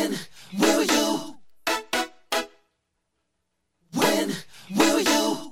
When will you? When will you?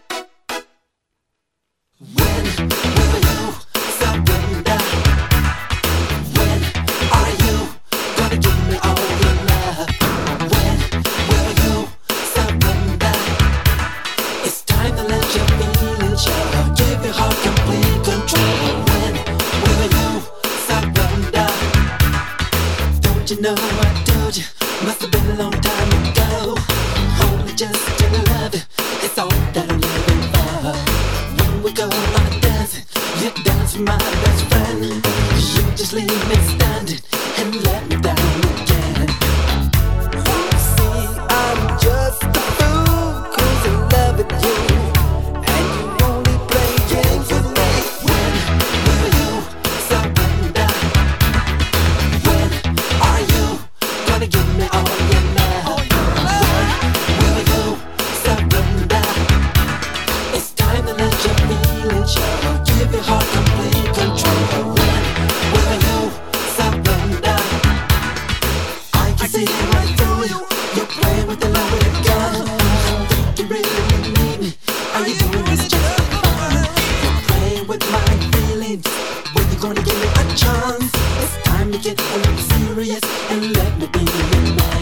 When will you surrender? When are you gonna give me all your love? When will you surrender? It's time to let your feelings show. Give your heart complete control. When will you surrender? Don't you know I told you? Must have been a long time ago. Only just to love you, it's all that I'm living for. When we go out dancing, you dance with my best friend. You just leave me standing and let me down again. See, I'm just a fool, 'cause in love with you, and you only play games with me. When will you surrender? When are you gonna give me all your love? When will you surrender? It's time to let your feelings show. Give your heart complete control. When will you surrender? I can see right through you. You're playing with the loaded gun. Think you really need me? Are you doing this just for fun? You're playing with my feelings. When you gonna give me a chance? It's time to get a little serious and let me be your man.